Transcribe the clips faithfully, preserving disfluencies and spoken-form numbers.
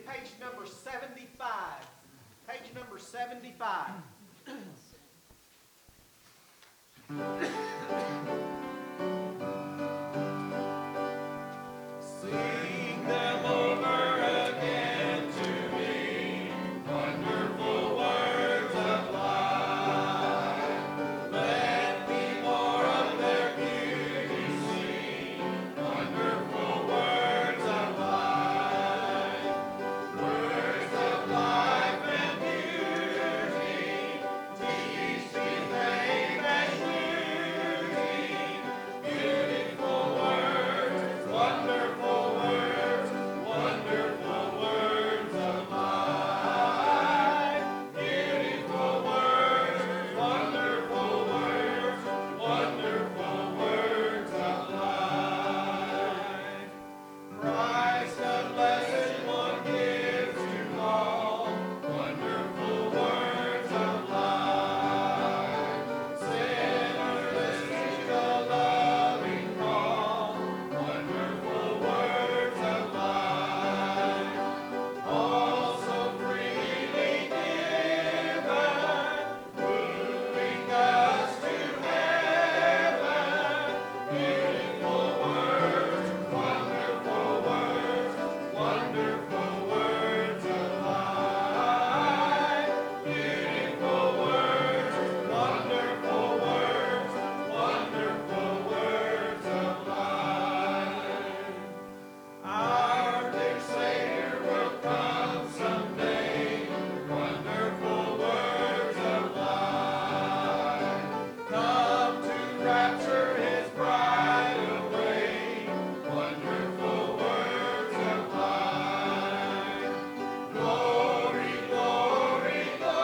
page number seventy-five. Page number seventy-five. Sing them over again to me, wonderful words of life. Let me more of their beauty see, wonderful words of life. Words of life and beauty, teach me faith and beauty. Beautiful words, wonderful words, wonderful words of life. Beautiful words, wonderful words, wonderful words of life. Christ, the blessed one, gives to all wonderful words of life. Sinners, listen to the loving call, wonderful words of life. All so freely given, moving us to heaven. Beautiful words, wonderful words, wonderful words of life. Beautiful words, wonderful words, wonderful words of life. Our dear Savior will come someday, wonderful words of life. Come to rapture His bride away, wonderful words of life. Glory, glory,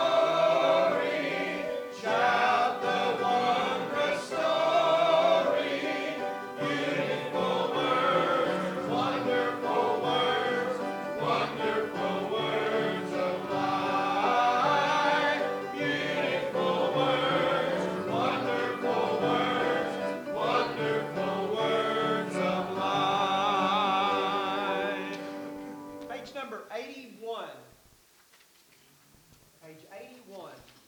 glory, shout the wondrous story. Beautiful words, wonderful words, wonderful words of life. Beautiful words, wonderful words, wonderful words of life. Page number eighty-one. Page eighty-one.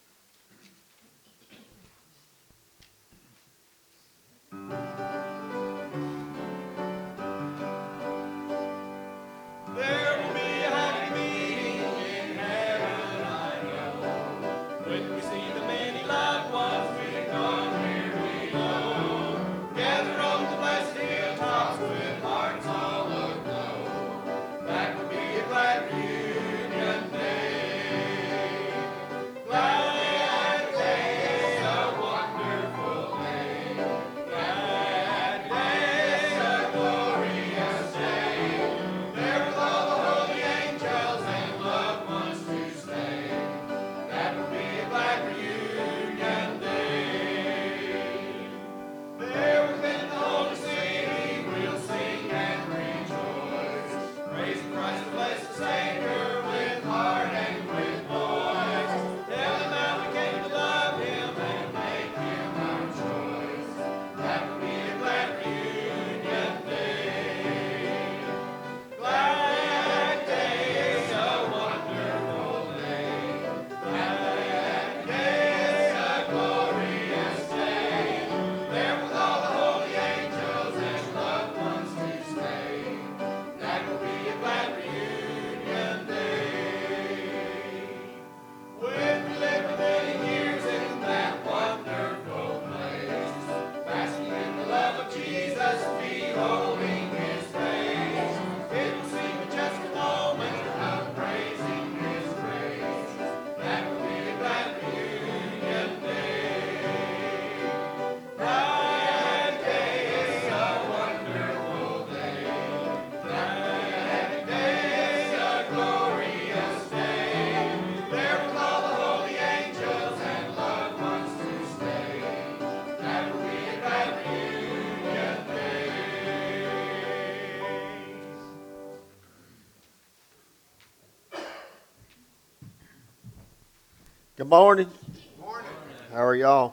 There will be a happy meeting in heaven, I know, when we see the many loved ones we've gone here below, gather on the blessed hilltops with hearts all aglow. That will be a glad reunion day. Glad day, a wonderful day. Glad day, a glorious day. There with all the holy angels and loved ones to stay. That will be a glad reunion day. There within the holy city we'll sing and rejoice, praising Christ the blessed Savior with heart and with voice. Tell Him how we came to love Him and make Him our choice. That will be a glad reunion day. Glad day, a wonderful day. Glad day, a glorious day. There with all the holy angels and loved ones to stay. That will be a glad reunion day. When we live a million years in that wonderful place, basking in the love of Jesus, beholding His face, it will seem but just a moment of praising His grace. That will be a glad reunion day. Glad day, a wonderful day. Glad day, a glorious day. There with all the holy angels and loved ones to stay. That will be a glad reunion day. Good morning. Morning. How are y'all?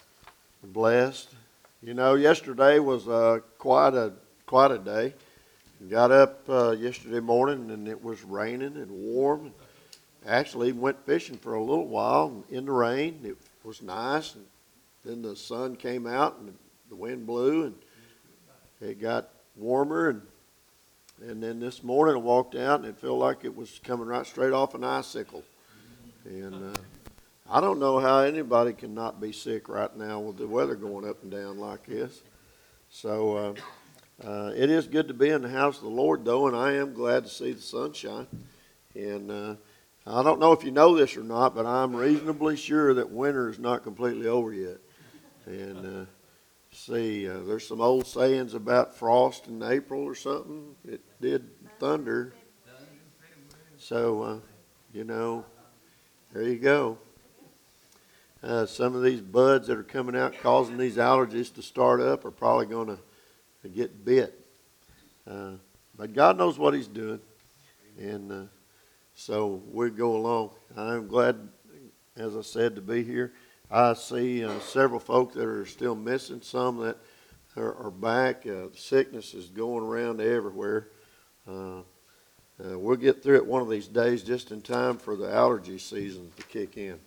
Blessed. You know, yesterday was uh, quite a quite a day. got up uh, yesterday morning and it was raining and warm. Actually went fishing for a little while in the rain. It was nice. And then the sun came out and the wind blew and it got warmer. And and then this morning I walked out and it felt like it was coming right straight off an icicle. And uh, I don't know how anybody can not be sick right now with the weather going up and down like this. So uh, uh, it is good to be in the house of the Lord, though, and I am glad to see the sunshine. And uh, I don't know if you know this or not, but I'm reasonably sure that winter is not completely over yet. And uh, see, uh, there's some old sayings about frost in April or something. It did thunder. So, uh, you know, there you go. Uh, some of these buds that are coming out causing these allergies to start up are probably going to get bit. Uh, but God knows what he's doing. And uh, so we go along. I'm glad, as I said, to be here. I see uh, several folk that are still missing, some that are, are back. Uh, sickness is going around everywhere. Uh, uh, we'll get through it one of these days just in time for the allergy season to kick in.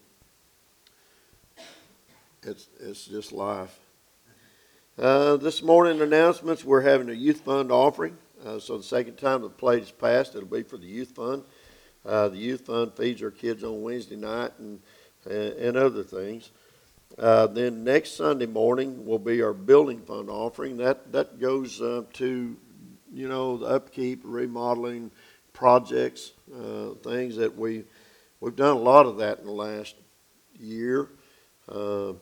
It's it's just life. Uh, this morning announcements, we're having a youth fund offering. Uh, so the second time the plate is passed, it'll be for the youth fund. Uh, the youth fund feeds our kids on Wednesday night and and, and other things. Uh, then next Sunday morning will be our building fund offering. That that goes uh, to, you know, the upkeep, remodeling projects, uh, things that we we've done a lot of that in the last year. Uh,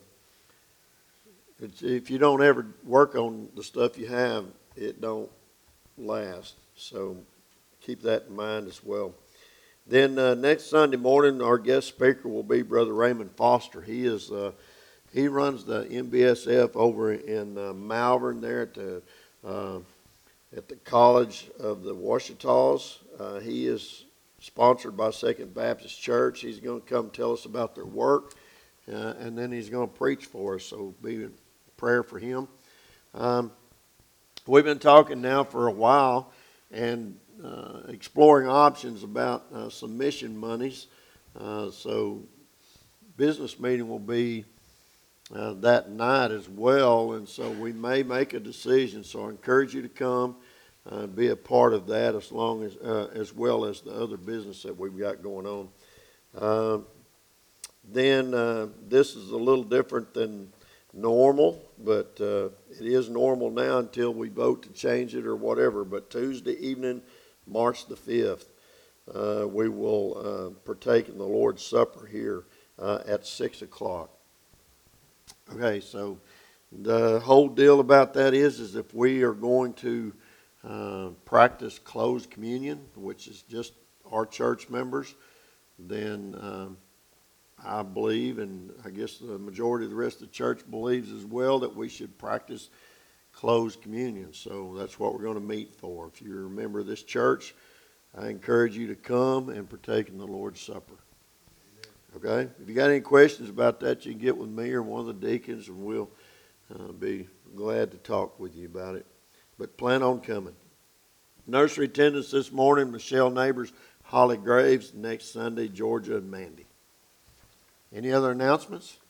It's, if you don't ever work on the stuff you have, it don't last. So keep that in mind as well. Then uh, next Sunday morning, our guest speaker will be Brother Raymond Foster. He is uh, he runs the M B S F over in uh, Malvern there at the uh, at the College of the Ouachitas. Uh, he is sponsored by Second Baptist Church. He's going to come tell us about their work, uh, and then he's going to preach for us. So be prayer for him. Um, we've been talking now for a while and uh, exploring options about uh, some mission monies. Uh, so business meeting will be uh, that night as well, and so we may make a decision. So I encourage you to come, uh, be a part of that, as long as uh, as well as the other business that we've got going on. Uh, then uh, this is a little different than normal, but uh, it is normal now until we vote to change it or whatever. But Tuesday evening, March the fifth, uh, we will uh, partake in the Lord's Supper here uh, at six o'clock. Okay, so the whole deal about that is, is if we are going to uh, practice closed communion, which is just our church members, then um, I believe, and I guess the majority of the rest of the church believes as well, that we should practice closed communion. So that's what we're going to meet for. If you're a member of this church, I encourage you to come and partake in the Lord's Supper. Okay? If you got any questions about that, you can get with me or one of the deacons, and we'll uh, be glad to talk with you about it. But plan on coming. Nursery attendance this morning, Michelle Neighbors, Holly Graves. Next Sunday, Georgia and Mandy. Any other announcements?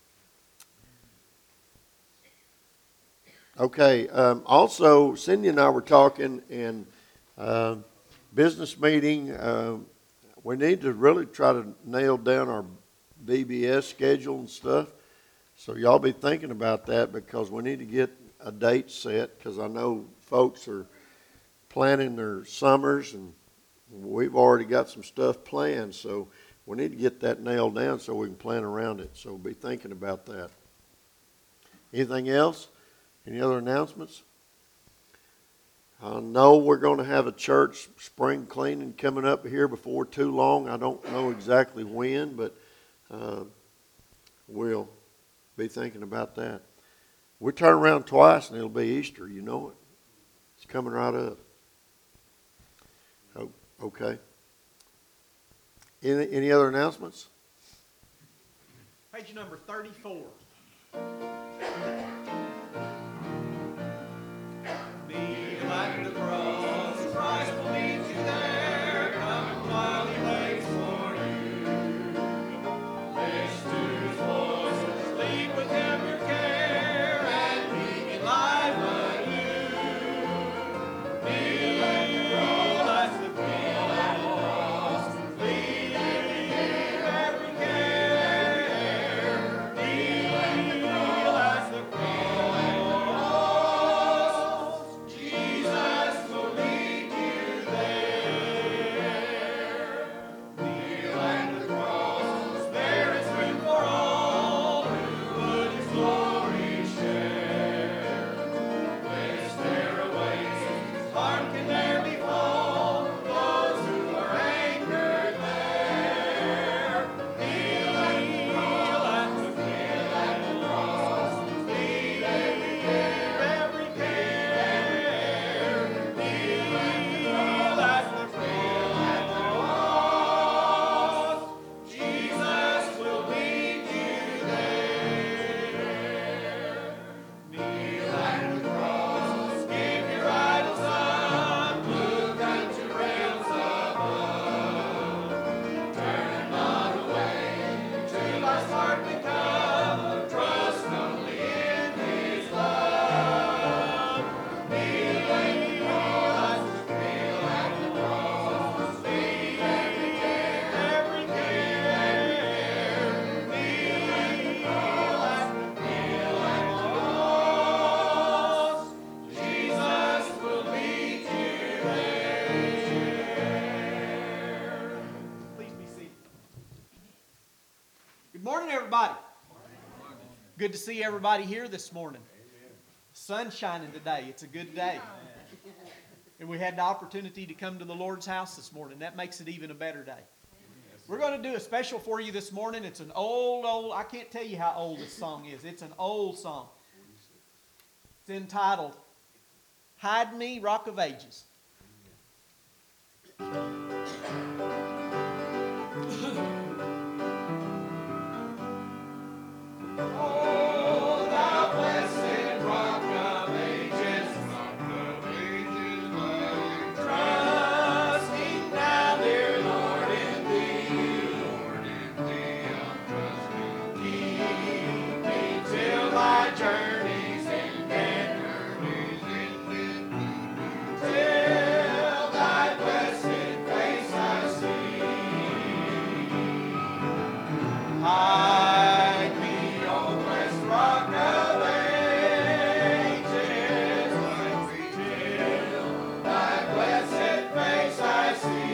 Okay. Um, also, Cindy and I were talking in uh, business meeting. Uh, we need to really try to nail down our B B S schedule and stuff. So y'all be thinking about that, because we need to get a date set, because I know folks are planning their summers and we've already got some stuff planned. So we need to get that nailed down so we can plan around it. So be thinking about that. Anything else? Any other announcements? I know we're going to have a church spring cleaning coming up here before too long. I don't know exactly when, but uh, we'll be thinking about that. We turn around twice and it'll be Easter. You know it. It's coming right up. Oh, okay. Any, any other announcements? Page number thirty-four. Be like the cross, Christ. Good to see everybody here this morning. Sun's shining today. It's a good day. And we had the opportunity to come to the Lord's house this morning. That makes it even a better day. We're going to do a special for you this morning. It's an old, old, I can't tell you how old this song is. It's an old song. It's entitled, Hide Me, Rock of Ages. Oh, thou blessed Rock of Ages, Rock of Ages, trusting now, dear Lord, in Thee, Lord, in Thee I'm trusting. Keep me till Thy journeys end, and journeys end, till Thy blessed face I see. Hide me, O blessed Rock of Ages, till Thy blessed face I see.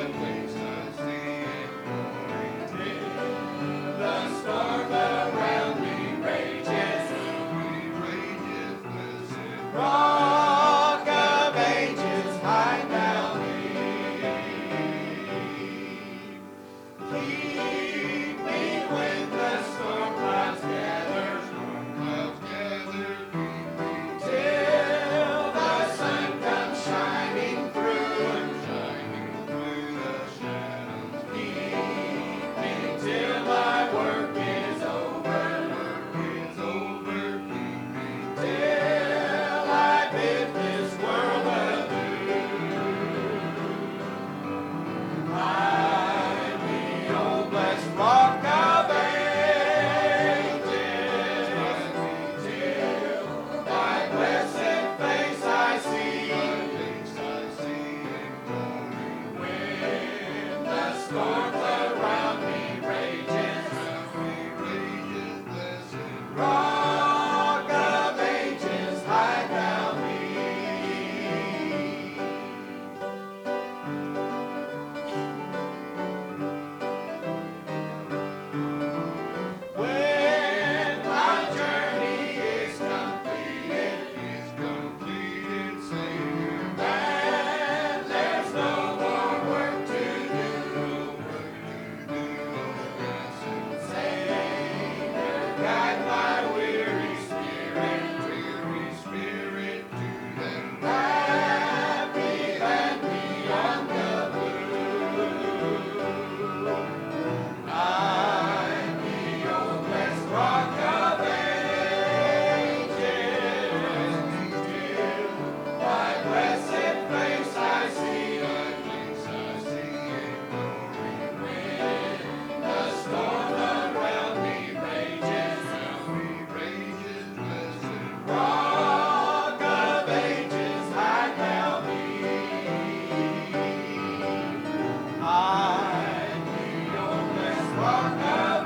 Till the storm around me rages, Rock of Ages, hide thou me. Keep me when the storm clouds gather, till the sun comes shining through. Keep me till my work is over, till I bid this world adieu. Hide me, O blessed Rock of Ages, till Thy blessed face I see. When the storms around me rages, Rock of Ages, hide thou me. When my journey is completed, and there's no more work to do, Savior, guide my weary spirit, happy land beyond the blue. Hide me, O blessed Rock of Ages, till Thy blessed face I see. When the storm around me rages, Rock of Ages, hide thou me. Hide me, O blessed Rock of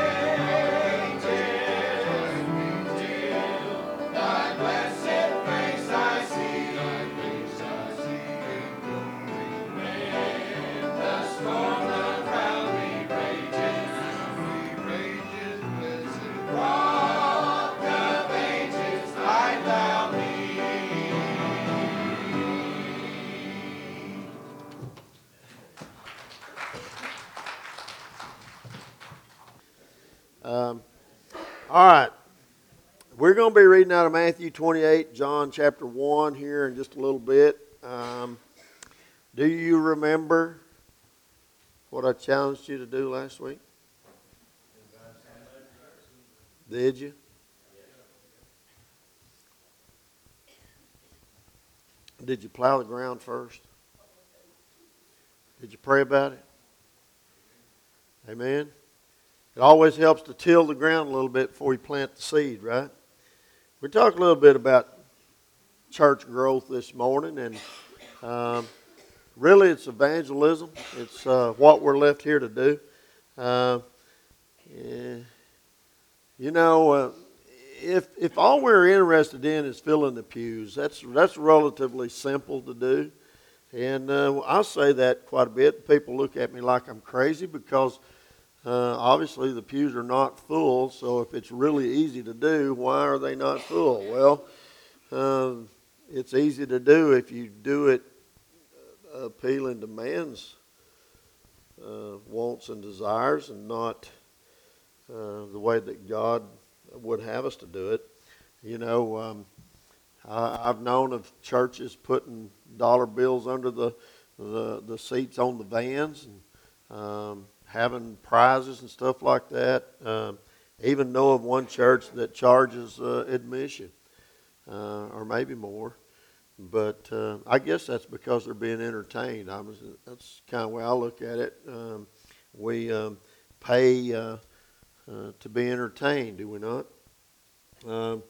Ages, till Thy blessed face I see. When the storm around me rages, Rock of Ages, hide thou me. Um, all right. We're going to be reading out of Matthew twenty-eight, John chapter one here in just a little bit. Um, do you remember what I challenged you to do last week? Did you? Did you plow the ground first? Did you pray about it? Amen. It always helps to till the ground a little bit before you plant the seed, right? We talked a little bit about church growth this morning, and um, really it's evangelism. It's uh, what we're left here to do. Uh, yeah, you know, uh, if if all we're interested in is filling the pews, that's that's relatively simple to do. And uh, I say that quite a bit. People look at me like I'm crazy because Uh, obviously, the pews are not full, so if it's really easy to do, why are they not full? Well, um, it's easy to do if you do it appealing to man's uh, wants and desires and not uh, the way that God would have us to do it. You know, um, I, I've known of churches putting dollar bills under the the, the seats on the vans and um, having prizes and stuff like that. Um, even know of one church that charges uh, admission, uh, or maybe more. But uh, I guess that's because they're being entertained. I was, that's kind of the way I look at it. Um, we um, pay uh, uh, to be entertained, do we not? Um,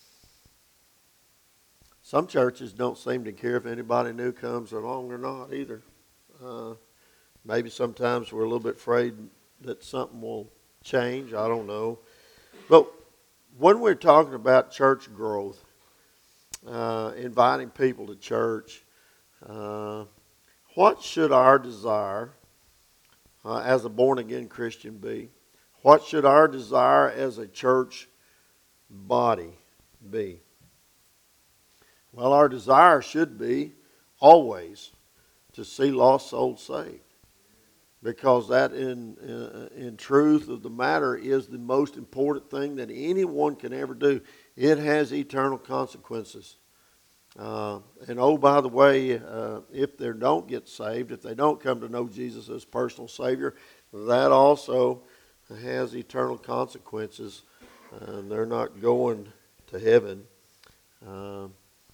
some churches don't seem to care if anybody new comes along or not either. Uh, maybe sometimes we're a little bit afraid that something will change. I don't know. But when we're talking about church growth, uh, inviting people to church, uh, what should our desire uh, as a born-again Christian be? What should our desire as a church body be? Well, our desire should be always to see lost souls saved, because that in, uh, in truth of the matter is the most important thing that anyone can ever do. It has eternal consequences. Uh, and oh, by the way, uh, if they don't get saved, if they don't come to know Jesus as personal Savior, that also has eternal consequences. Uh, they're not going to heaven. Uh,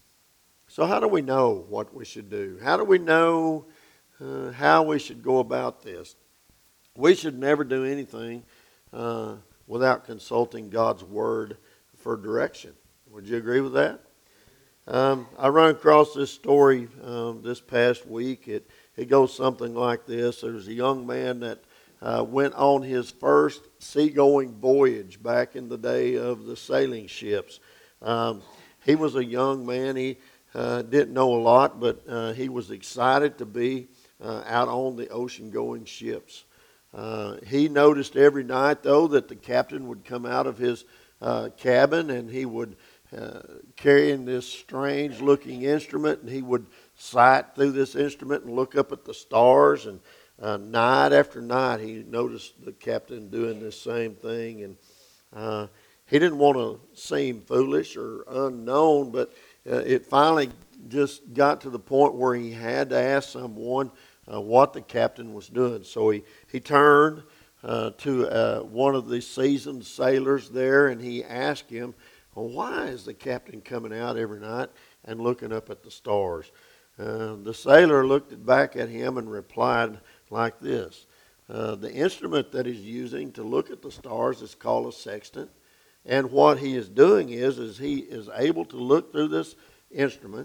so how do we know what we should do? How do we know uh, how we should go about this? We should never do anything uh, without consulting God's Word for direction. Would you agree with that? Um, I run across this story um, this past week. It it goes something like this. There's a young man that uh, went on his first seagoing voyage back in the day of the sailing ships. Um, he was a young man. He uh, didn't know a lot, but uh, he was excited to be uh, out on the ocean-going ships. Uh, he noticed every night, though, that the captain would come out of his uh, cabin and he would uh, carrying this strange-looking instrument, and he would sight through this instrument and look up at the stars. And uh, night after night, he noticed the captain doing this same thing. And uh, he didn't want to seem foolish or unknown, but uh, it finally just got to the point where he had to ask someone uh, what the captain was doing. So he, he turned uh, to uh, one of the seasoned sailors there, and he asked him, well, why is the captain coming out every night and looking up at the stars? Uh, the sailor looked back at him and replied like this. Uh, the instrument that he's using to look at the stars is called a sextant. And what he is doing is, is he is able to look through this instrument,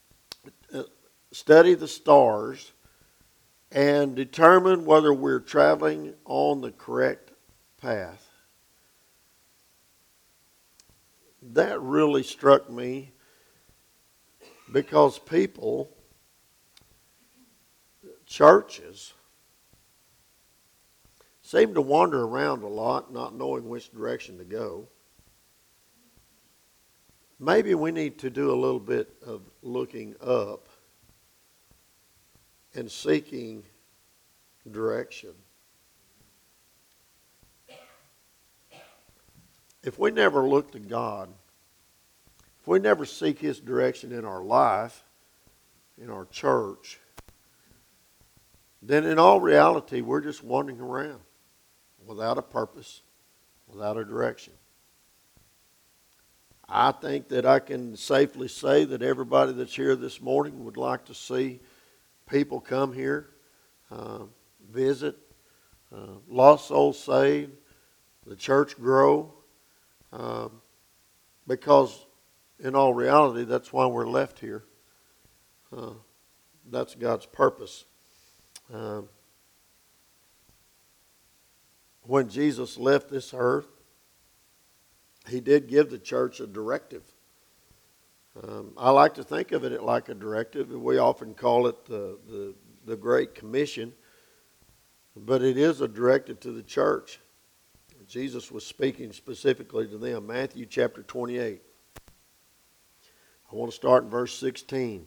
uh, study the stars, and determine whether we're traveling on the correct path. That really struck me, because people, churches, seem to wander around a lot, not knowing which direction to go. Maybe we need to do a little bit of looking up and seeking direction. If we never look to God, if we never seek His direction in our life, in our church, then in all reality, we're just wandering around without a purpose, without a direction. I think that I can safely say that everybody that's here this morning would like to see people come here, uh, visit, uh, lost souls saved, the church grow, uh, because in all reality, that's why we're left here. Uh, that's God's purpose. Uh, when Jesus left this earth, He did give the church a directive. Um, I like to think of it like a directive. We often call it the, the, the Great Commission. but it is a directed to the church. Jesus was speaking specifically to them. Matthew chapter twenty-eight. I want to start in verse sixteen.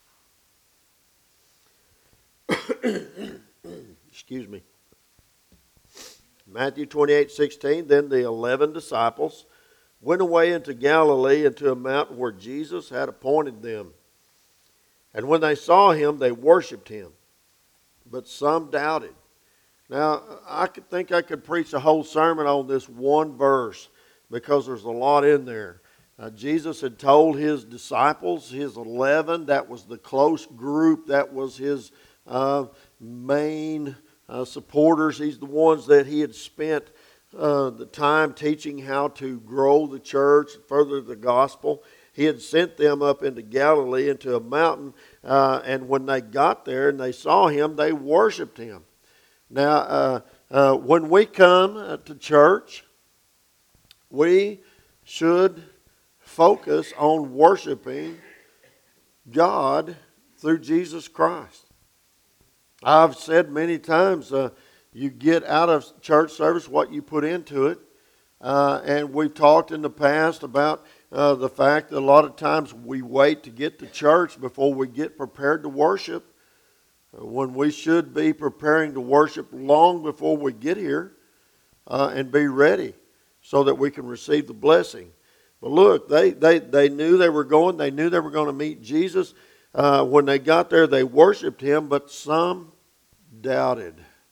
Excuse me. Matthew twenty-eight, sixteen. Then the eleven disciples went away into Galilee, into a mountain where Jesus had appointed them. And when they saw him, they worshipped him. But some doubted. Now, I could think I could preach a whole sermon on this one verse because there's a lot in there. Uh, Jesus had told his disciples, his eleven, that was the close group, that was his uh, main uh, supporters. He's the ones that he had spent uh, the time teaching how to grow the church, further the gospel. He had sent them up into Galilee, into a mountain, uh, and when they got there and they saw him, they worshiped him. Now, uh, uh, when we come uh, to church, we should focus on worshiping God through Jesus Christ. I've said many times, uh, you get out of church service what you put into it. Uh, and we've talked in the past about uh, the fact that a lot of times we wait to get to church before we get prepared to worship, uh, when we should be preparing to worship long before we get here uh, and be ready so that we can receive the blessing. But look, they, they, they knew they were going. They knew they were going to meet Jesus. Uh, when they got there, they worshiped him, but some doubted.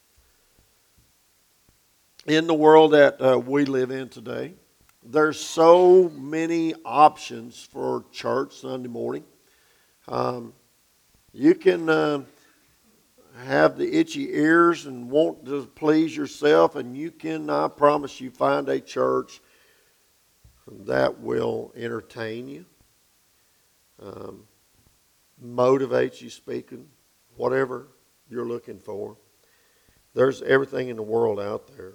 In the world that uh, we live in today, there's so many options for church Sunday morning. Um, you can uh, have the itchy ears and want to please yourself, and you can, I promise you, find a church that will entertain you, um, motivate you speaking, whatever you're looking for. There's everything in the world out there.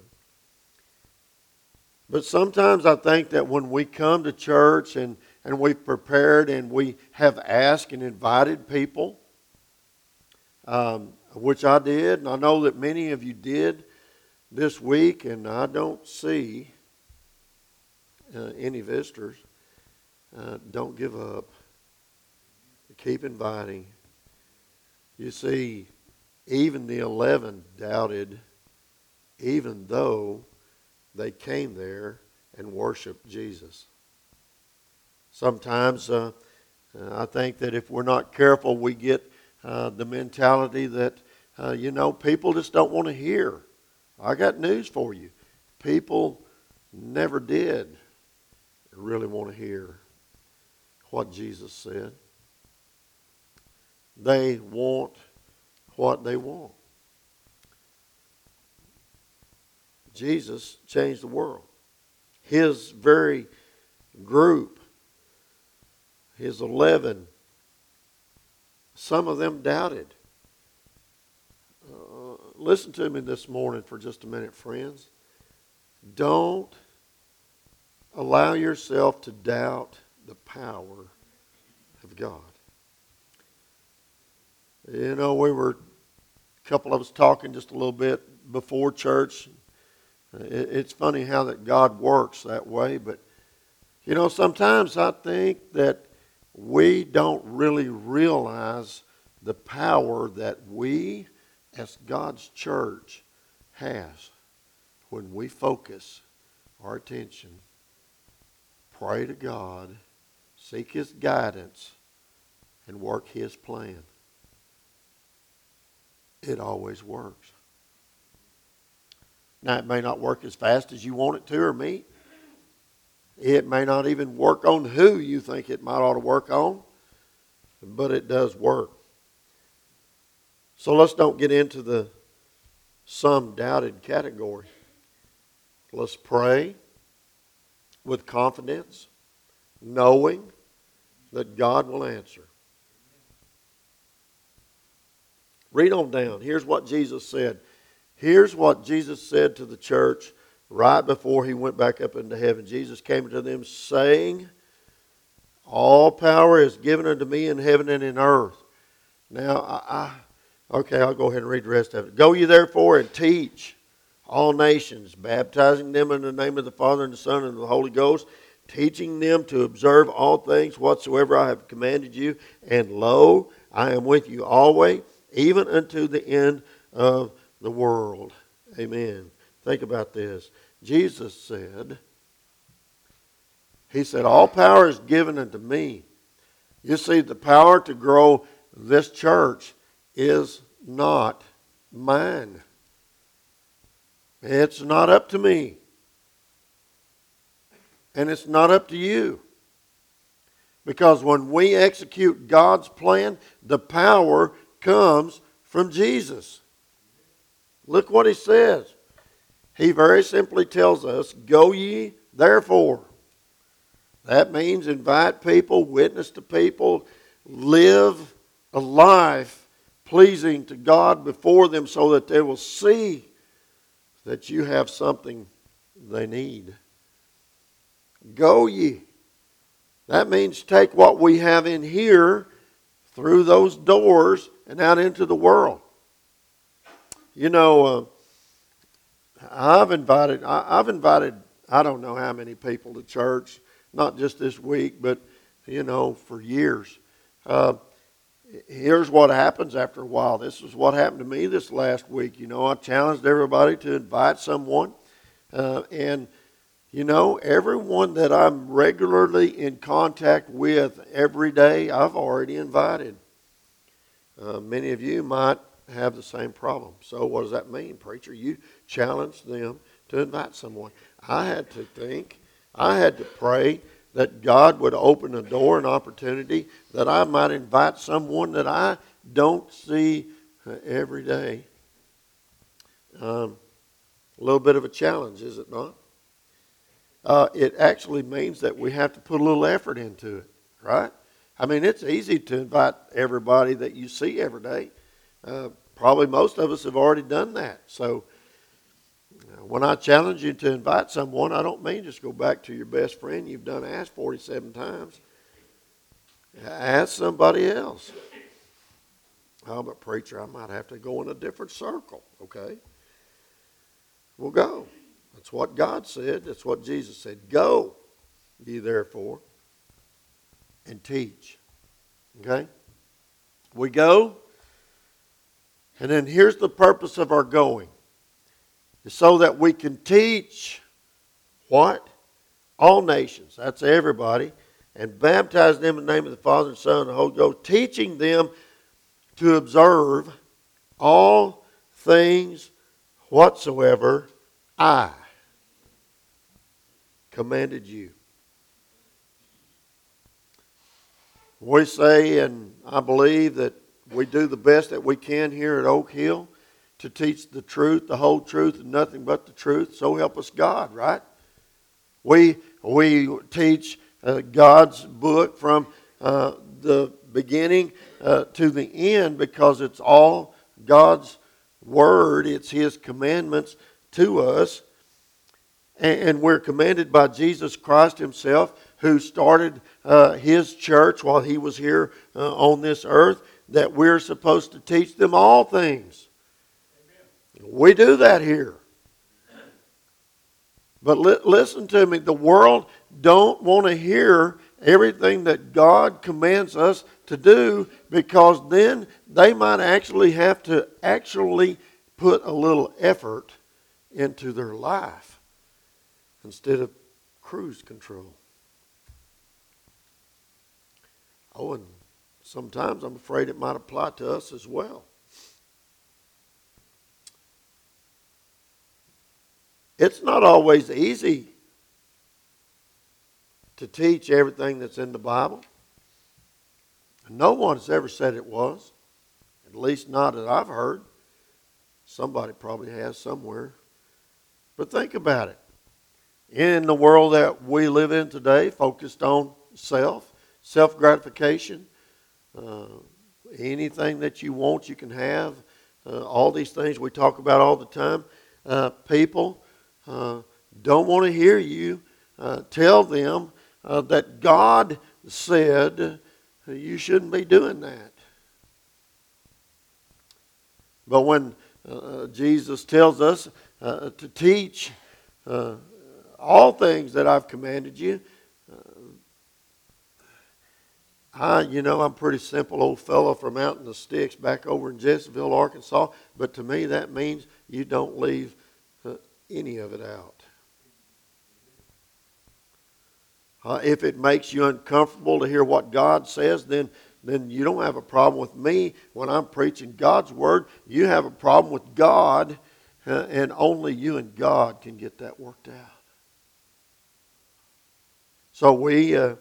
But sometimes I think that when we come to church and, and we've prepared and we have asked and invited people, um, which I did, and I know that many of you did this week, and I don't see uh, any visitors, uh, don't give up. Keep inviting. You see, even the eleven doubted, even though they came there and worshiped Jesus. Sometimes uh, I think that if we're not careful, we get uh, the mentality that, uh, you know, people just don't want to hear. I got news for you. People never did really want to hear what Jesus said. They want what they want. Jesus changed the world. His very group, his eleven, some of them doubted. Uh, listen to me this morning for just a minute, friends. Don't allow yourself to doubt the power of God. You know, we were, a couple of us talking just a little bit before church. It's funny how that God works that way, but you know, sometimes I think that we don't really realize the power that we as God's church has when we focus our attention, pray to God, seek His guidance, and work His plan. It always works. Now, it may not work as fast as you want it to or me. It may not even work on who you think it might ought to work on, but it does work. So let's don't get into the some doubted category. Let's pray with confidence, knowing that God will answer. Read on down. Here's what Jesus said. Here's what Jesus said to the church right before he went back up into heaven. Jesus came to them saying, all power is given unto me in heaven and in earth. Now, I, Okay, I'll go ahead and read the rest of it. Go ye therefore and teach all nations, baptizing them in the name of the Father and the Son and the Holy Ghost, teaching them to observe all things whatsoever I have commanded you. And lo, I am with you always, even unto the end of the world. Amen. Think about this. Jesus said, He said, all power is given unto me. You see, the power to grow this church is not mine. It's not up to me. And it's not up to you. Because when we execute God's plan, the power comes from Jesus. Look what He says. He very simply tells us, go ye therefore. That means invite people, witness to people, live a life pleasing to God before them so that they will see that you have something they need. Go ye. That means take what we have in here through those doors and out into the world. You know, uh, I've invited, I, I've invited, I don't know how many people to church, not just this week, but, you know, for years. Uh, here's what happens after a while. This is what happened to me this last week. You know, I challenged everybody to invite someone. Uh, and, you know, everyone that I'm regularly in contact with every day, I've already invited. Uh, many of you might have the same problem. So what does that mean, preacher? You challenged them to invite someone. I had to think, I had to pray that God would open a door, an opportunity, that I might invite someone that I don't see uh, every day. Um, a little bit of a challenge, is it not? Uh, it actually means that we have to put a little effort into it, right? I mean, it's easy to invite everybody that you see every day. Uh, probably most of us have already done that. So uh, when I challenge you to invite someone, I don't mean just go back to your best friend you've done ask forty-seven times. Ask somebody else. Oh, but preacher, I might have to go in a different circle. Okay. Well, go. That's what God said. That's what Jesus said. Go, ye therefore, and teach. Okay? We go, and then here's the purpose of our going. It's so that we can teach what? All nations. That's everybody. And baptize them in the name of the Father and Son and the Holy Ghost, teaching them to observe all things whatsoever I commanded you. We say, and I believe that we do the best that we can here at Oak Hill to teach the truth, the whole truth, and nothing but the truth. So help us God, right? We we teach uh, God's book from uh, the beginning uh, to the end because it's all God's Word. It's His commandments to us. And we're commanded by Jesus Christ Himself, who started uh, His church while He was here uh, on this earth, that we're supposed to teach them all things. Amen. We do that here. But li- listen to me, the world don't want to hear everything that God commands us to do, because then they might actually have to actually put a little effort into their life instead of cruise control. Oh, and sometimes I'm afraid it might apply to us as well. It's not always easy to teach everything that's in the Bible. No one has ever said it was, at least not that I've heard. Somebody probably has somewhere. But think about it. In the world that we live in today, focused on self, self-gratification, uh, anything that you want, you can have. Uh, all these things we talk about all the time. Uh, people uh, don't want to hear you uh, tell them uh, that God said you shouldn't be doing that. But when uh, Jesus tells us uh, to teach uh, all things that I've commanded you, I, you know, I'm a pretty simple old fellow from out in the sticks back over in Jesseville, Arkansas. But to me, that means you don't leave uh, any of it out. Uh, if it makes you uncomfortable to hear what God says, then, then you don't have a problem with me when I'm preaching God's word. You have a problem with God, uh, and only you and God can get that worked out. So we uh,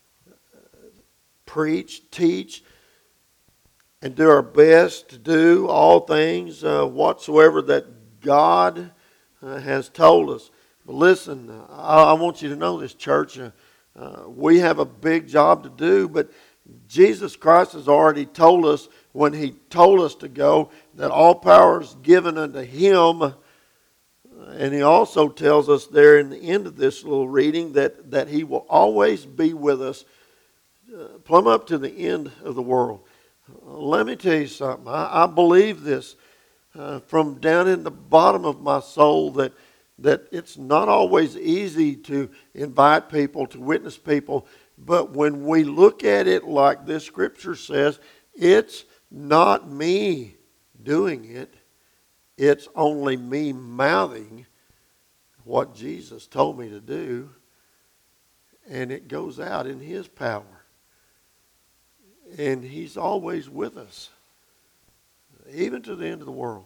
preach, teach, and do our best to do all things uh, whatsoever that God uh, has told us. But listen, I, I want you to know this, church. Uh, uh, we have a big job to do, but Jesus Christ has already told us when He told us to go that all power is given unto Him. And He also tells us there in the end of this little reading that, that He will always be with us uh, plumb up to the end of the world. Uh, let me tell you something. I, I believe this uh, from down in the bottom of my soul that that it's not always easy to invite people, to witness people. But when we look at it like this scripture says, it's not me doing it. It's only me mouthing what Jesus told me to do. And it goes out in His power. And He's always with us, even to the end of the world.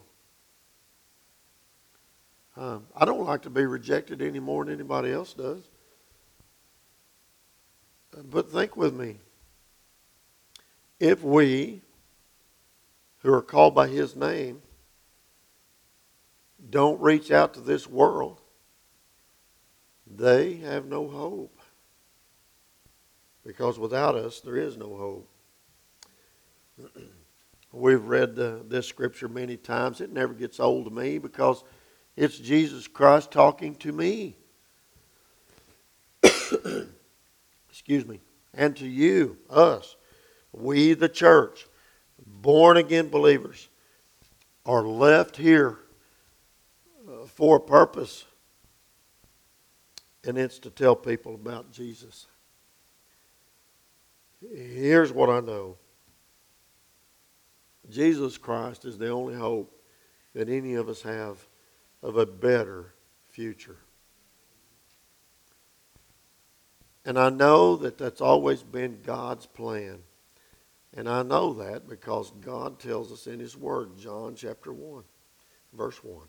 Um, I don't like to be rejected any more than anybody else does. But think with me. If we, who are called by His name, don't reach out to this world, they have no hope. Because without us, there is no hope. We've read the, this scripture many times. It never gets old to me because it's Jesus Christ talking to me. Excuse me. And to you, us, we the church, born again believers, are left here uh, for a purpose. And it's to tell people about Jesus. Here's what I know. Jesus Christ is the only hope that any of us have of a better future. And I know that that's always been God's plan. And I know that because God tells us in His Word, John chapter one, verse one.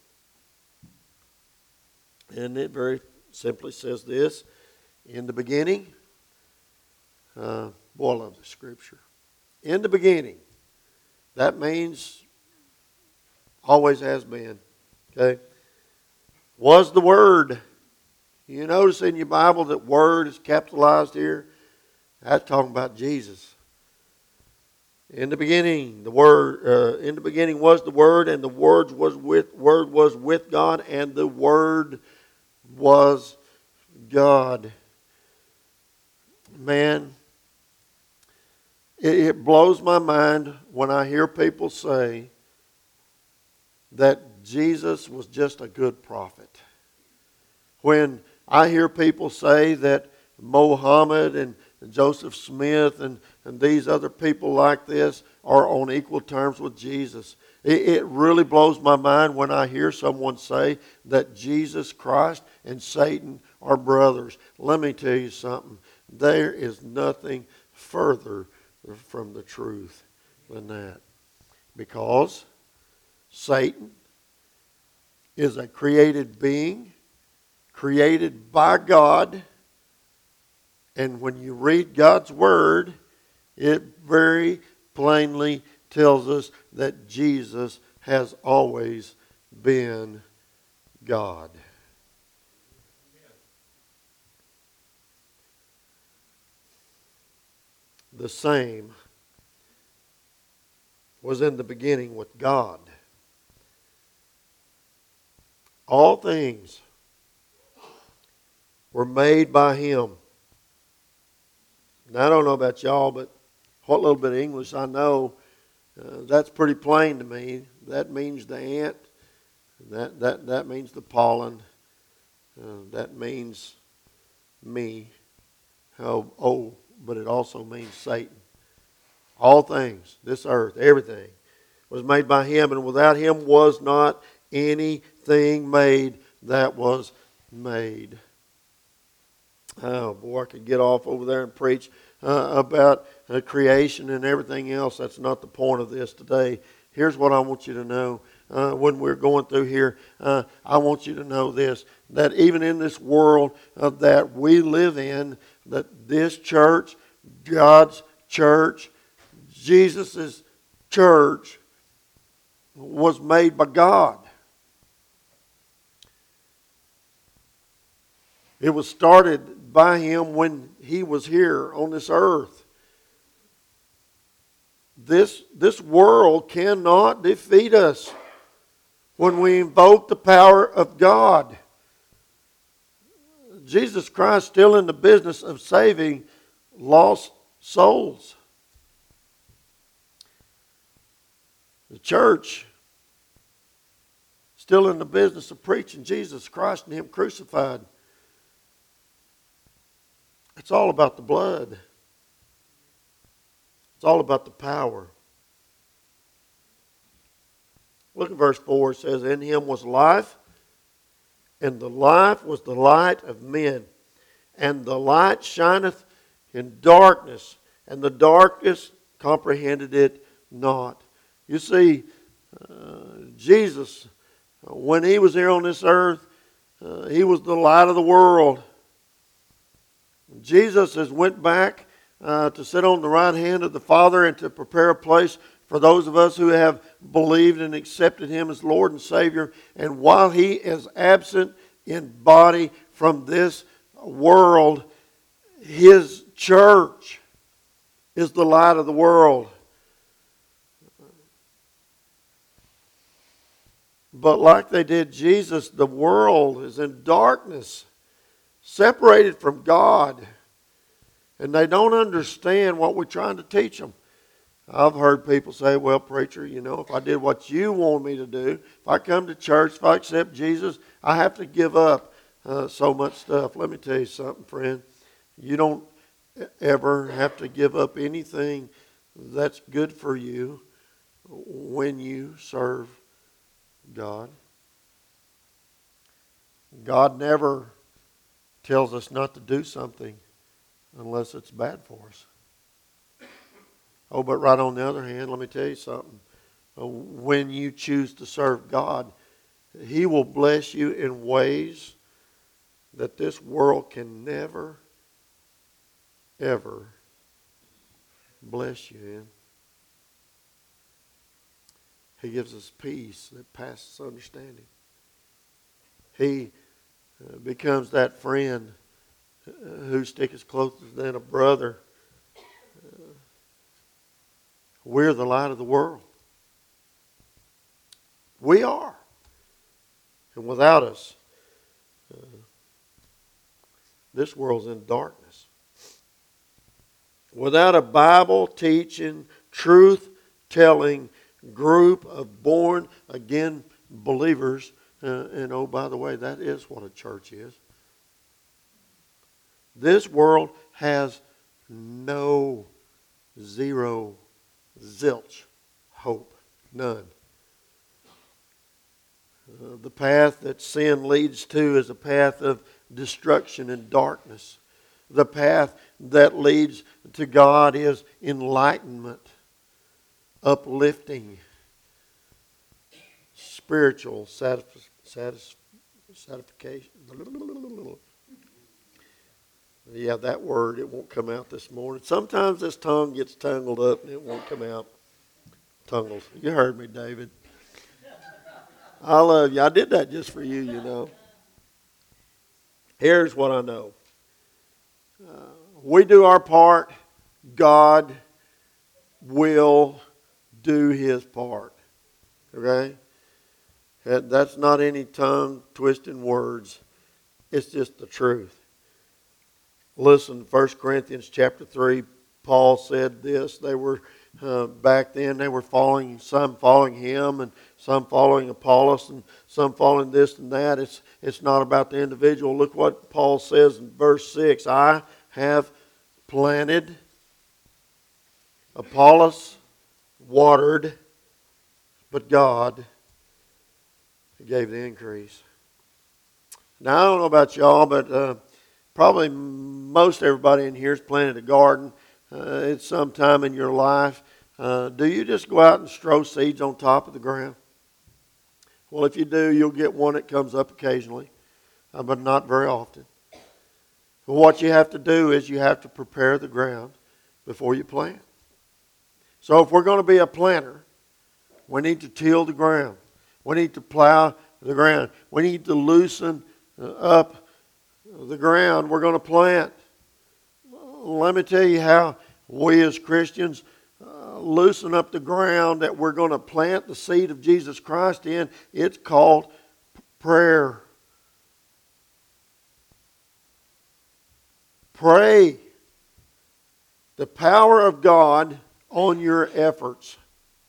And it very simply says this, in the beginning, uh, boy, I love the scripture. In the beginning, that means always has been, okay? Was the Word. You notice in your Bible that Word is capitalized here? That's talking about Jesus. In the beginning, the Word. Uh, in the beginning was the Word, and the Word was with Word was with God, and the Word was God. Man, it, it blows my mind when I hear people say that Jesus was just a good prophet. When I hear people say that Mohammed and Joseph Smith and, and these other people like this are on equal terms with Jesus. It, it really blows my mind when I hear someone say that Jesus Christ and Satan are brothers. Let me tell you something. There is nothing further from the truth than that. Because Satan is a created being, created by God. And when you read God's Word, it very plainly tells us that Jesus has always been God. The same was in the beginning with God. All things were made by Him. Now, I don't know about y'all, but what little bit of English I know, Uh, that's pretty plain to me. That means the ant. That, that, that means the pollen. Uh, that means me. Oh, oh, but it also means Satan. All things, this earth, everything, was made by Him, and without Him was not anything made that was made. Oh, boy, I could get off over there and preach uh, about uh, creation and everything else. That's not the point of this today. Here's what I want you to know. Uh, when we're going through here, uh, I want you to know this, that even in this world uh, that we live in, that this church, God's church, Jesus' church, was made by God. It was started by Him when He was here on this earth. This, this world cannot defeat us when we invoke the power of God. Jesus Christ is still in the business of saving lost souls. The church still in the business of preaching Jesus Christ and Him crucified. It's all about the blood. It's all about the power. Look at verse four. It says, in Him was life, and the life was the light of men. And the light shineth in darkness, and the darkness comprehended it not. You see, uh, Jesus, when He was here on this earth, uh, He was the light of the world. Jesus has went back uh, to sit on the right hand of the Father and to prepare a place for those of us who have believed and accepted Him as Lord and Savior. And while He is absent in body from this world, His church is the light of the world. But like they did Jesus, the world is in darkness, separated from God. And they don't understand what we're trying to teach them. I've heard people say, well, preacher, you know, if I did what you want me to do, if I come to church, if I accept Jesus, I have to give up uh, so much stuff. Let me tell you something, friend. You don't ever have to give up anything that's good for you when you serve God. God never tells us not to do something unless it's bad for us. Oh, but right on the other hand, let me tell you something. When you choose to serve God, He will bless you in ways that this world can never, ever bless you in. He gives us peace that passes understanding. He uh, becomes that friend uh, who sticks closer than a brother. Uh, we're the light of the world. We are. And without us, uh, this world's in darkness. Without a Bible teaching, truth telling group of born again believers, uh, and oh, by the way, that is what a church is. This world has no, zero, zilch hope. None. Uh, the path that sin leads to is a path of destruction and darkness. The path that leads to God is enlightenment, uplifting, spiritual satisf- satis- satisfaction. Yeah, that word, it won't come out this morning. Sometimes this tongue gets tangled up and it won't come out. Tungles. You heard me, David. I love you. I did that just for you, you know. Here's what I know. Uh, we do our part. God will do His part. Okay? And that's not any tongue twisting words. It's just the truth. Listen, First Corinthians chapter three, Paul said this. They were Uh, back then they were following, some following him and some following Apollos and some following this and that. It's, it's not about the individual. Look what Paul says in verse six. I have planted, Apollos watered, but God gave the increase. Now I don't know about y'all, but uh, probably most everybody in here has planted a garden uh, at some time in your life. Uh, do you just go out and strew seeds on top of the ground? Well, if you do, you'll get one that comes up occasionally, uh, but not very often. But what you have to do is you have to prepare the ground before you plant. So if we're going to be a planter, we need to till the ground. We need to plow the ground. We need to loosen up the ground we're going to plant. Let me tell you how we as Christians uh, loosen up the ground that we're going to plant the seed of Jesus Christ in. It's called prayer. Pray. The power of God on your efforts.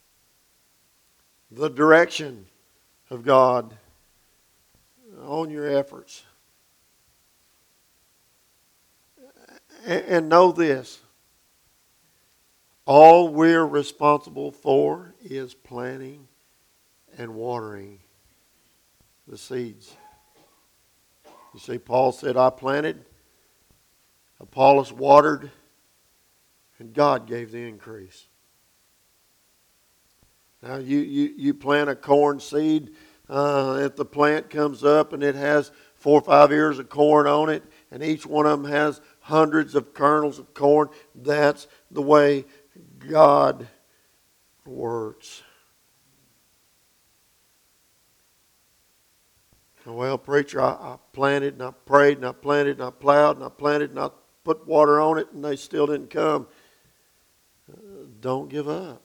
The direction of God on your efforts. And know this. All we're responsible for is planting and watering the seeds. You see, Paul said, I planted, Apollos watered, and God gave the increase. Now, you, you, you plant a corn seed. Uh, if the plant comes up and it has four or five ears of corn on it, and each one of them has hundreds of kernels of corn, that's the way God works. Well, preacher, I, I planted and I prayed and I planted and I plowed and I planted and I put water on it and they still didn't come. Uh, don't give up.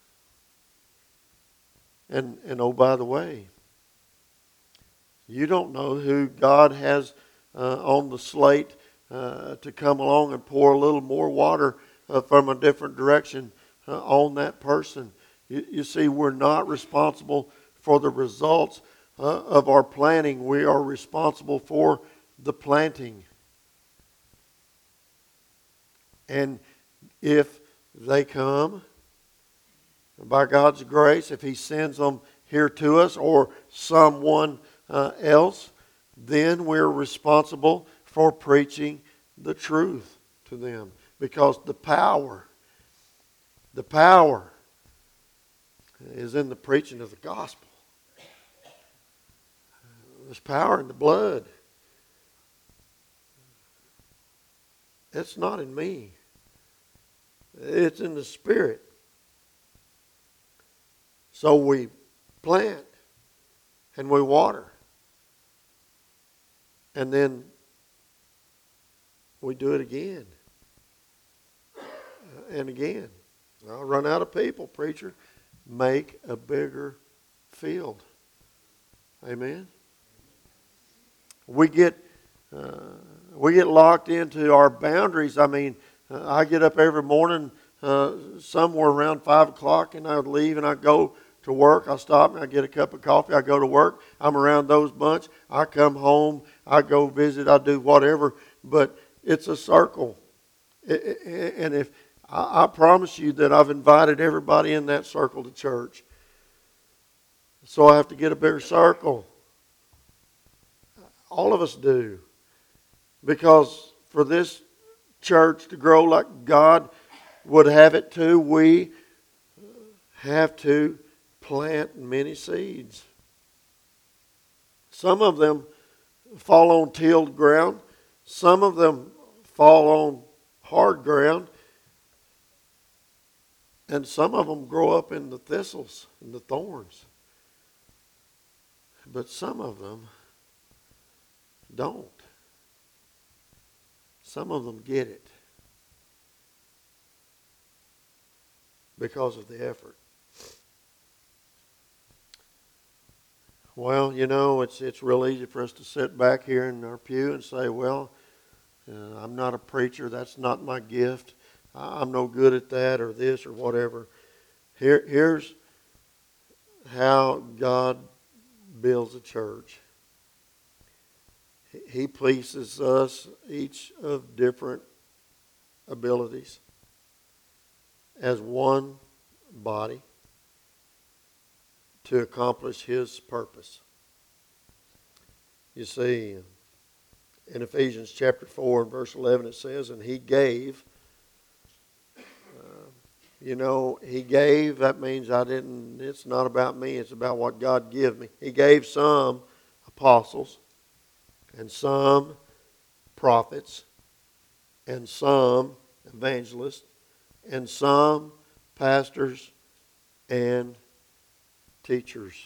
And, and oh, by the way, you don't know who God has uh, on the slate uh, to come along and pour a little more water uh, from a different direction uh, on that person. You, you see, we're not responsible for the results uh, of our planting. We are responsible for the planting. And if they come, by God's grace, if He sends them here to us or someone uh, else, then we're responsible for preaching the truth to them. Because the power, the power is in the preaching of the gospel. There's power in the blood. It's not in me. It's in the Spirit. So we plant and we water. And then we do it again and again. I'll run out of people, preacher. Make a bigger field. Amen. We get uh, we get locked into our boundaries. I mean, uh, I get up every morning uh, somewhere around five o'clock, and I would leave and I go to work. I stop and I get a cup of coffee. I go to work. I'm around those bunch. I come home. I go visit. I do whatever. But it's a circle. And if I promise you that I've invited everybody in that circle to church. So I have to get a bigger circle. All of us do. Because for this church to grow like God would have it to, we have to plant many seeds. Some of them fall on tilled ground. Some of them fall on hard ground. And some of them grow up in the thistles and the thorns. But some of them don't. Some of them get it because of the effort. Well, you know, it's it's real easy for us to sit back here in our pew and say, well, uh, I'm not a preacher. That's not my gift. I'm no good at that or this or whatever. Here, here's how God builds a church. He places us each of different abilities as one body to accomplish His purpose. You see, in Ephesians chapter four and verse eleven it says, and He gave, uh, you know, He gave, that means I didn't, it's not about me, it's about what God gave me. He gave some apostles and some prophets and some evangelists and some pastors and teachers.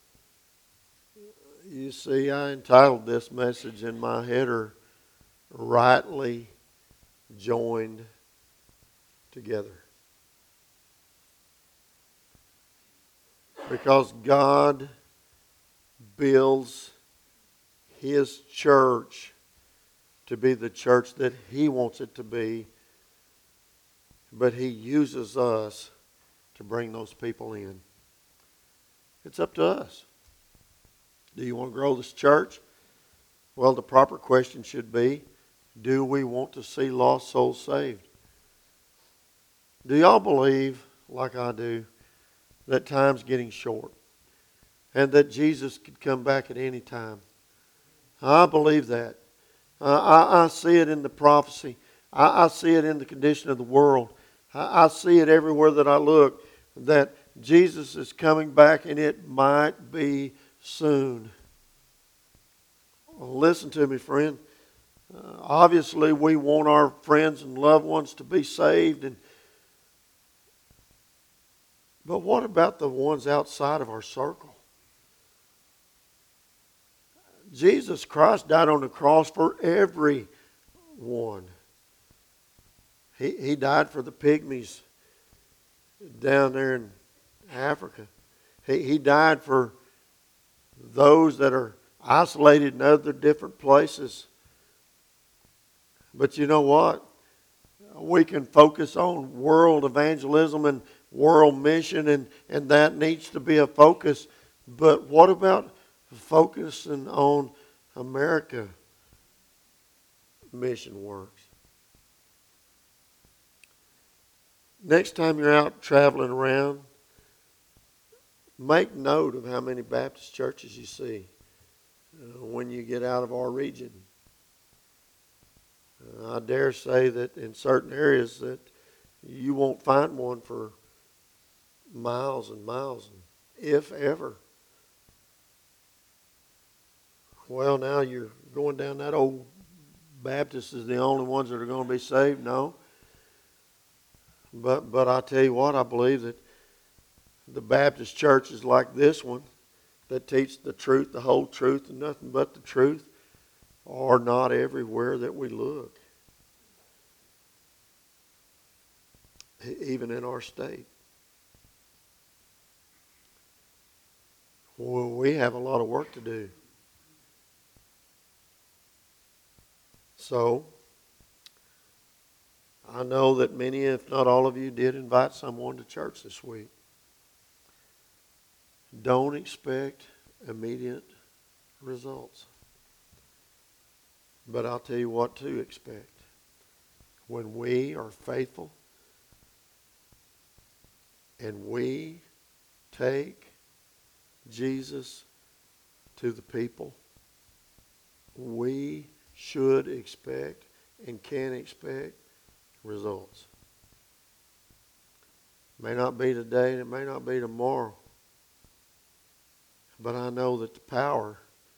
You see, I entitled this message in my header, Rightly Joined Together. Because God builds His church to be the church that He wants it to be, but He uses us to bring those people in. It's up to us. Do you want to grow this church? Well, the proper question should be, do we want to see lost souls saved? Do y'all believe, like I do, that time's getting short and that Jesus could come back at any time? I believe that. Uh, I, I see it in the prophecy. I, I see it in the condition of the world. I, I see it everywhere that I look, that Jesus is coming back and it might be soon. Well, listen to me, friend. Uh, obviously, we want our friends and loved ones to be saved, and but what about the ones outside of our circle? Jesus Christ died on the cross for everyone. He, he died for the pygmies down there in Africa. He, he died for those that are isolated in other different places. But you know what? We can focus on world evangelism and world mission, and, and that needs to be a focus. But what about focusing on America mission works? Next time you're out traveling around, make note of how many Baptist churches you see uh, when you get out of our region. Uh, I dare say that in certain areas that you won't find one for miles and miles, if ever. Well, now you're going down that old Baptist is the only ones that are going to be saved. No. But but I tell you what, I believe that the Baptist churches like this one that teach the truth, the whole truth, and nothing but the truth are not everywhere that we look. Even in our state. Well, we have a lot of work to do. So, I know that many, if not all of you, did invite someone to church this week. Don't expect immediate results. But I'll tell you what to expect. When we are faithful and we take Jesus to the people, we should expect and can expect results. It may not be today and it may not be tomorrow, but I know that the power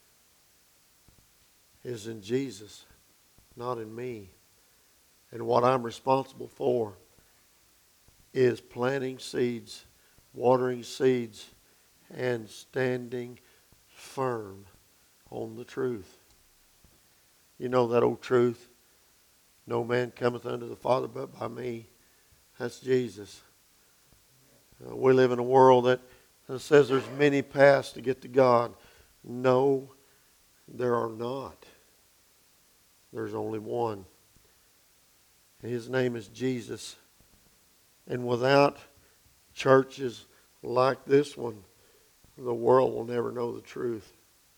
is in Jesus, not in me. And what I'm responsible for is planting seeds, watering seeds, and standing firm on the truth. You know that old truth, no man cometh unto the Father but by me. That's Jesus. Uh, we live in a world that, that says there's many paths to get to God. No, there are not. There's only one. His name is Jesus. And without churches like this one, the world will never know the truth.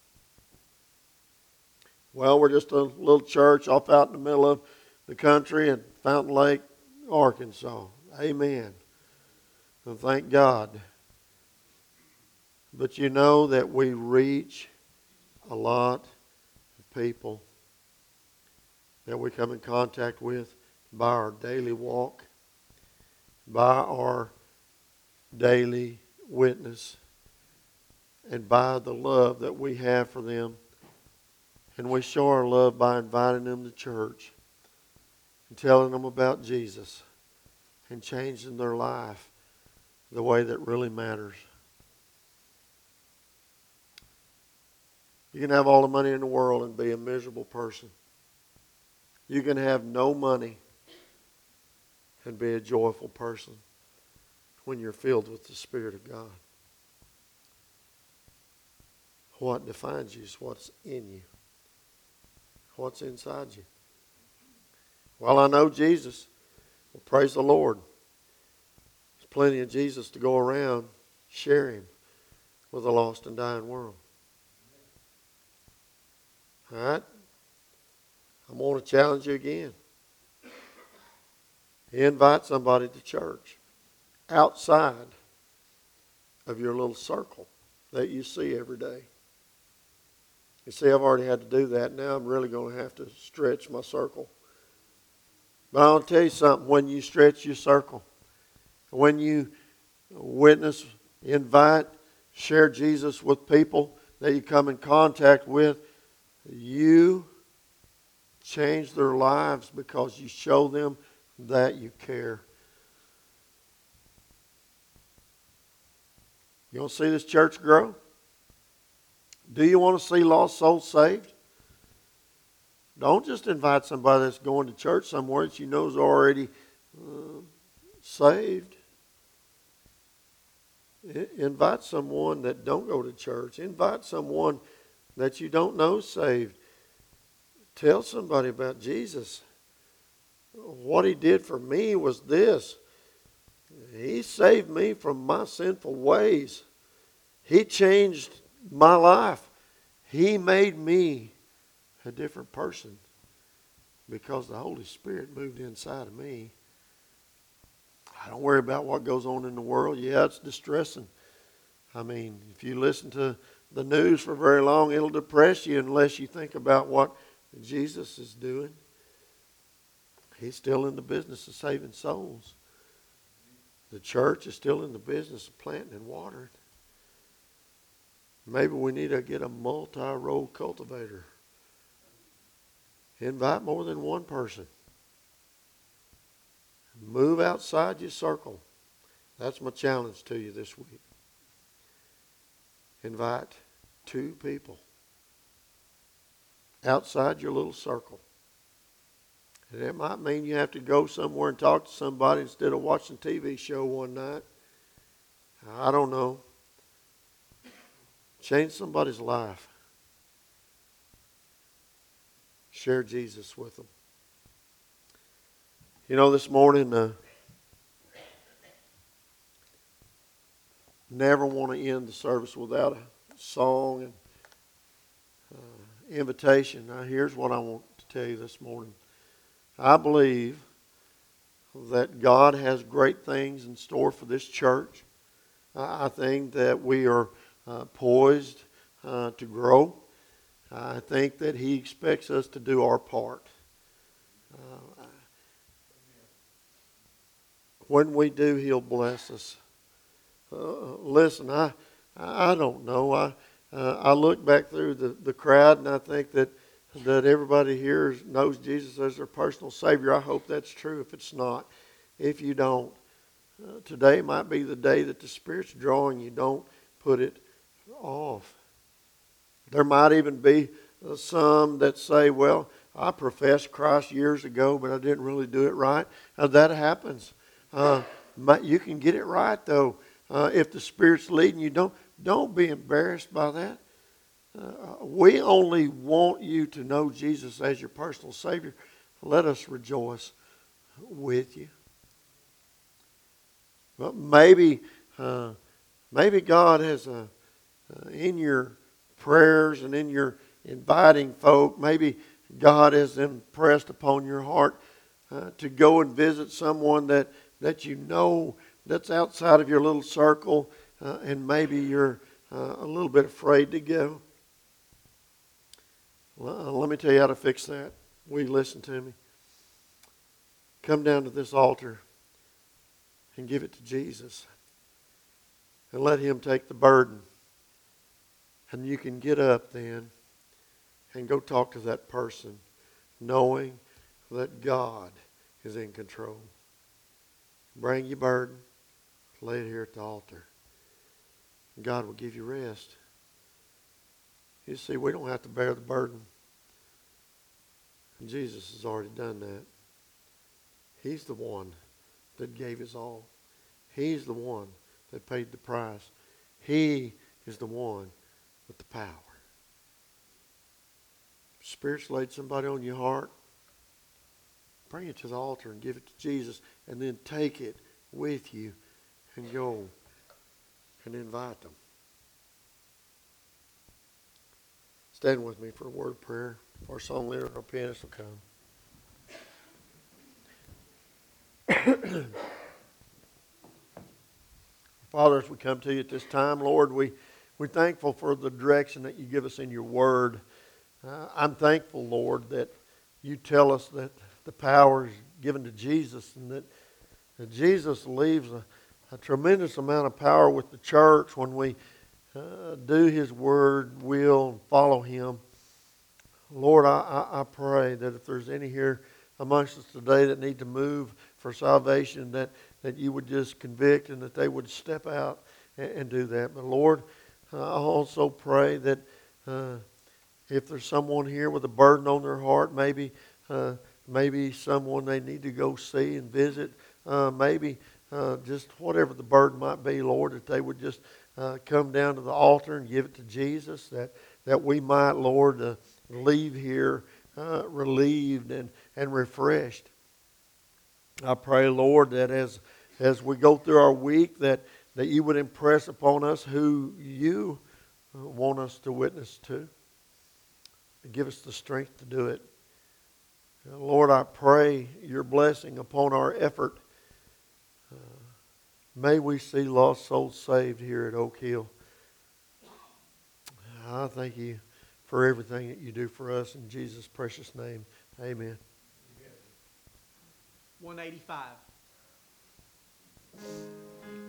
Well, we're just a little church off out in the middle of the country in Fountain Lake, Arkansas. Amen. And thank God. But you know that we reach a lot of people that we come in contact with by our daily walk, by our daily witness, and by the love that we have for them. And we show our love by inviting them to church and telling them about Jesus and changing their life the way that really matters. You can have all the money in the world and be a miserable person. You can have no money and be a joyful person when you're filled with the Spirit of God. What defines you is what's in you. What's inside you. Well, I know Jesus. Well, praise the Lord. There's plenty of Jesus to go around. Share Him with a lost and dying world. All right? I'm going to challenge you again. Invite somebody to church outside of your little circle that you see every day. You see, I've already had to do that. Now I'm really going to have to stretch my circle. But I'll tell you something. When you stretch your circle, when you witness, invite, share Jesus with people that you come in contact with, you change their lives because you show them that you care. You want to see this church grow? Do you want to see lost souls saved? Don't just invite somebody that's going to church somewhere that you know is already uh, saved. I- invite someone that don't go to church. Invite someone that you don't know saved. Tell somebody about Jesus. What He did for me was this. He saved me from my sinful ways. He changed my life. He made me a different person because the Holy Spirit moved inside of me. I don't worry about what goes on in the world. Yeah, it's distressing. I mean, if you listen to the news for very long, it'll depress you unless you think about what Jesus is doing. He's still in the business of saving souls. The church is still in the business of planting and watering. Maybe we need to get a multi-role cultivator. Invite more than one person. Move outside your circle. That's my challenge to you this week. Invite two people outside your little circle. And it might mean you have to go somewhere and talk to somebody instead of watching a T V show one night. I don't know. Change somebody's life. Share Jesus with them. You know, this morning, uh, never want to end the service without a song and uh, invitation. Now, here's what I want to tell you this morning. I believe that God has great things in store for this church. I think that we are uh, poised uh, to grow. I think that He expects us to do our part. Uh, when we do, He'll bless us. Uh, listen, I I don't know. I uh, I look back through the, the crowd and I think that that everybody here knows Jesus as their personal Savior. I hope that's true. If it's not, if you don't, uh, today might be the day that the Spirit's drawing you. Don't put it off. There might even be uh, some that say, well, I professed Christ years ago, but I didn't really do it right. Now, that happens. Uh, you can get it right, though. Uh, if the Spirit's leading you, don't, don't be embarrassed by that. Uh, we only want you to know Jesus as your personal Savior. Let us rejoice with you. Well, maybe, uh, maybe God has uh, uh, in your prayers and in your inviting folk, maybe God has impressed upon your heart uh, to go and visit someone that, that you know that's outside of your little circle, uh, and maybe you're uh, a little bit afraid to go. Well, let me tell you how to fix that. Will you listen to me? Come down to this altar and give it to Jesus. And let Him take the burden. And you can get up then and go talk to that person, knowing that God is in control. Bring your burden, lay it here at the altar. God will give you rest. You see, we don't have to bear the burden. And Jesus has already done that. He's the one that gave His all. He's the one that paid the price. He is the one with the power. Spirit's laid somebody on your heart. Bring it to the altar and give it to Jesus, and then take it with you and go and invite them. Stand with me for a word of prayer. Our song leader and our pianist will come. Father, as we come to you at this time, Lord, we, we're thankful for the direction that you give us in your word. Uh, I'm thankful, Lord, that you tell us that the power is given to Jesus, and that, that Jesus leaves a, a tremendous amount of power with the church when we uh, do His word, will, and follow Him. Lord, I, I, I pray that if there's any here amongst us today that need to move for salvation, that, that you would just convict and that they would step out and, and do that. But Lord, uh, I also pray that uh, if there's someone here with a burden on their heart, maybe uh, maybe someone they need to go see and visit, uh, maybe uh, just whatever the burden might be, Lord, that they would just uh, come down to the altar and give it to Jesus, that, that we might, Lord, uh, leave here uh, relieved and, and refreshed. I pray, Lord, that as as we go through our week, that, that you would impress upon us who you want us to witness to. Give us the strength to do it. Lord, I pray your blessing upon our effort. Uh, may we see lost souls saved here at Oak Hill. I thank you for everything that you do for us. In Jesus' precious name, amen. one eighty-five.